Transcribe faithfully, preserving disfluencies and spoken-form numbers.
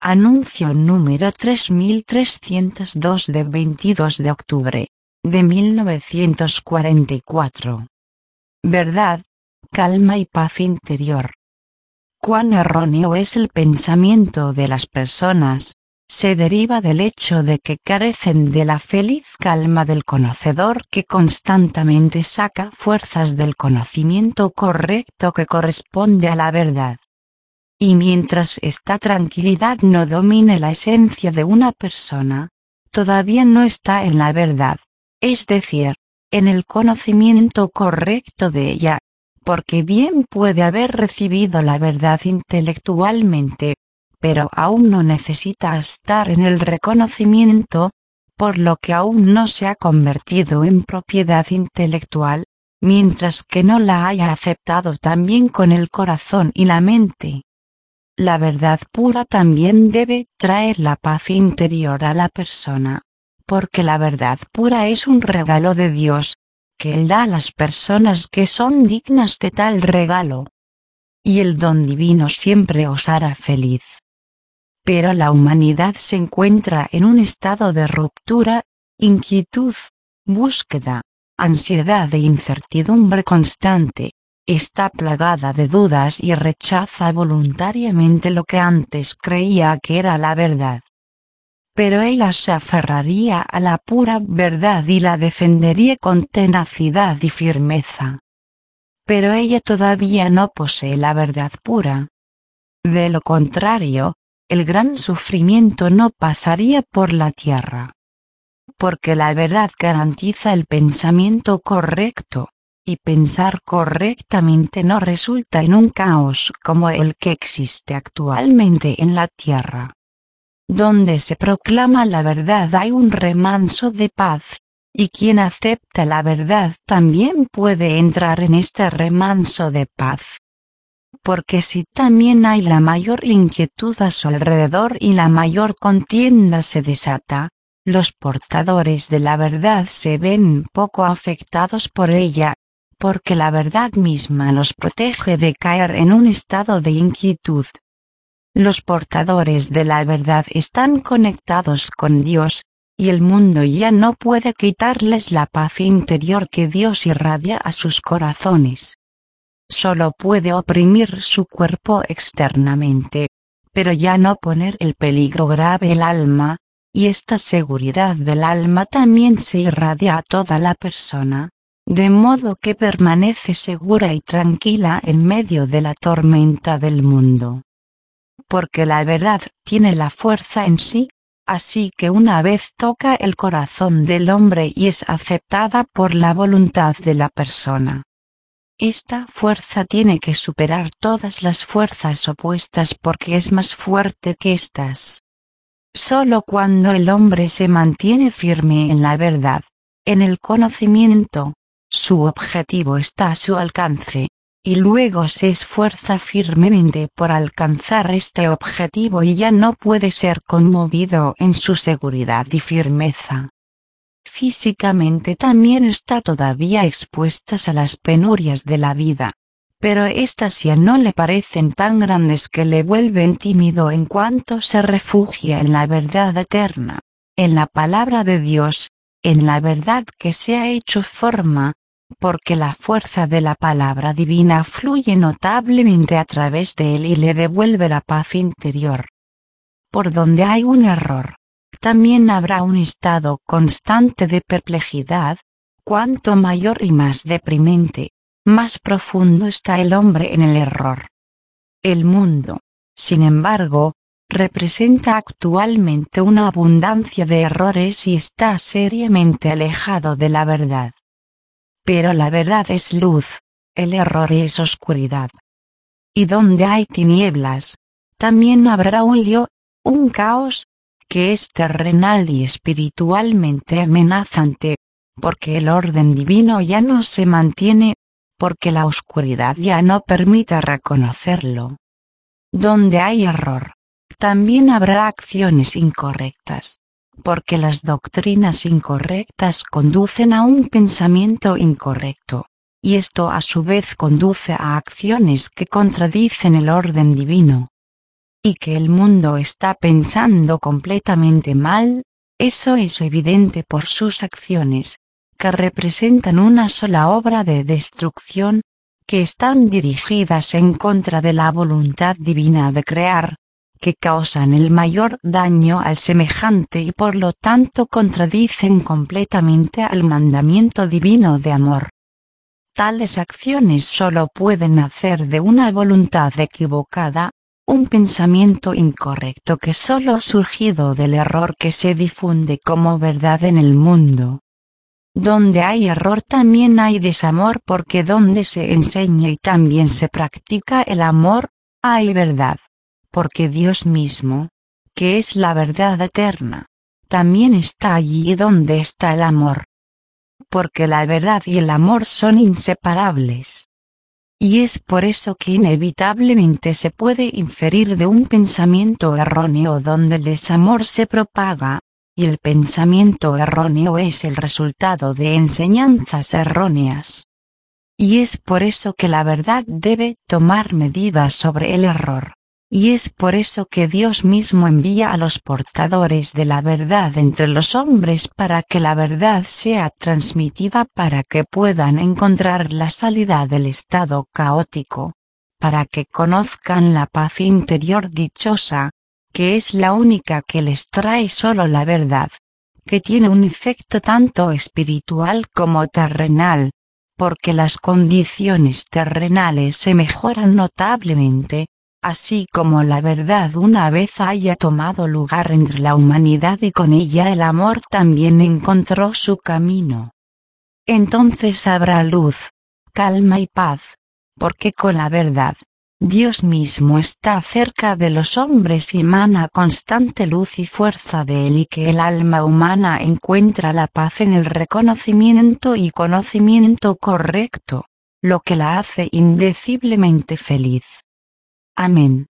Anuncio número tres mil trescientos dos de veintidós de octubre de mil novecientos cuarenta y cuatro. Verdad, calma y paz interior. Cuán erróneo es el pensamiento de las personas, se deriva del hecho de que carecen de la feliz calma del conocedor que constantemente saca fuerzas del conocimiento correcto que corresponde a la verdad. Y mientras esta tranquilidad no domine la esencia de una persona, todavía no está en la verdad, es decir, en el conocimiento correcto de ella, porque bien puede haber recibido la verdad intelectualmente, pero aún no necesita estar en el reconocimiento, por lo que aún no se ha convertido en propiedad intelectual, mientras que no la haya aceptado también con el corazón y la mente. La verdad pura también debe traer la paz interior a la persona, porque la verdad pura es un regalo de Dios, que Él da a las personas que son dignas de tal regalo. Y el don divino siempre os hará feliz. Pero la humanidad se encuentra en un estado de ruptura, inquietud, búsqueda, ansiedad e incertidumbre constante. Está plagada de dudas y rechaza voluntariamente lo que antes creía que era la verdad. Pero ella se aferraría a la pura verdad y la defendería con tenacidad y firmeza. Pero ella todavía no posee la verdad pura. De lo contrario, el gran sufrimiento no pasaría por la tierra. Porque la verdad garantiza el pensamiento correcto. Y pensar correctamente no resulta en un caos como el que existe actualmente en la tierra. Donde se proclama la verdad hay un remanso de paz, y quien acepta la verdad también puede entrar en este remanso de paz. Porque si también hay la mayor inquietud a su alrededor y la mayor contienda se desata, los portadores de la verdad se ven poco afectados por ella, porque la verdad misma los protege de caer en un estado de inquietud. Los portadores de la verdad están conectados con Dios, y el mundo ya no puede quitarles la paz interior que Dios irradia a sus corazones. Solo puede oprimir su cuerpo externamente, pero ya no poner en peligro grave el alma, y esta seguridad del alma también se irradia a toda la persona. De modo que permanece segura y tranquila en medio de la tormenta del mundo. Porque la verdad tiene la fuerza en sí, así que una vez toca el corazón del hombre y es aceptada por la voluntad de la persona. Esta fuerza tiene que superar todas las fuerzas opuestas porque es más fuerte que éstas. Solo cuando el hombre se mantiene firme en la verdad, en el conocimiento, su objetivo está a su alcance, y luego se esfuerza firmemente por alcanzar este objetivo y ya no puede ser conmovido en su seguridad y firmeza. Físicamente también está todavía expuesta a las penurias de la vida, pero estas ya no le parecen tan grandes que le vuelven tímido en cuanto se refugia en la verdad eterna, en la palabra de Dios, en la verdad que se ha hecho forma, porque la fuerza de la palabra divina fluye notablemente a través de él y le devuelve la paz interior. Por donde hay un error, también habrá un estado constante de perplejidad, cuanto mayor y más deprimente, más profundo está el hombre en el error. El mundo, sin embargo, representa actualmente una abundancia de errores y está seriamente alejado de la verdad. Pero la verdad es luz, el error es oscuridad. Y donde hay tinieblas, también habrá un lío, un caos, que es terrenal y espiritualmente amenazante, porque el orden divino ya no se mantiene, porque la oscuridad ya no permite reconocerlo. Donde hay error, también habrá acciones incorrectas, porque las doctrinas incorrectas conducen a un pensamiento incorrecto, y esto a su vez conduce a acciones que contradicen el orden divino. y que el mundo está pensando completamente mal, eso es evidente por sus acciones, que representan una sola obra de destrucción, que están dirigidas en contra de la voluntad divina de crear, que causan el mayor daño al semejante y por lo tanto contradicen completamente al mandamiento divino de amor. Tales acciones solo pueden nacer de una voluntad equivocada, un pensamiento incorrecto que solo ha surgido del error que se difunde como verdad en el mundo. Donde hay error también hay desamor, porque donde se enseña y también se practica el amor, hay verdad. Porque Dios mismo, que es la verdad eterna, también está allí donde está el amor. Porque la verdad y el amor son inseparables. Y es por eso que inevitablemente se puede inferir de un pensamiento erróneo donde el desamor se propaga, y el pensamiento erróneo es el resultado de enseñanzas erróneas. Y es por eso que la verdad debe tomar medidas sobre el error. Y es por eso que Dios mismo envía a los portadores de la verdad entre los hombres para que la verdad sea transmitida, para que puedan encontrar la salida del estado caótico, para que conozcan la paz interior dichosa, que es la única que les trae solo la verdad, que tiene un efecto tanto espiritual como terrenal, porque las condiciones terrenales se mejoran notablemente, así como la verdad una vez haya tomado lugar entre la humanidad y con ella el amor también encontró su camino. Entonces habrá luz, calma y paz, porque con la verdad, Dios mismo está cerca de los hombres y emana constante luz y fuerza de él, y que el alma humana encuentra la paz en el reconocimiento y conocimiento correcto, lo que la hace indeciblemente feliz. Amén.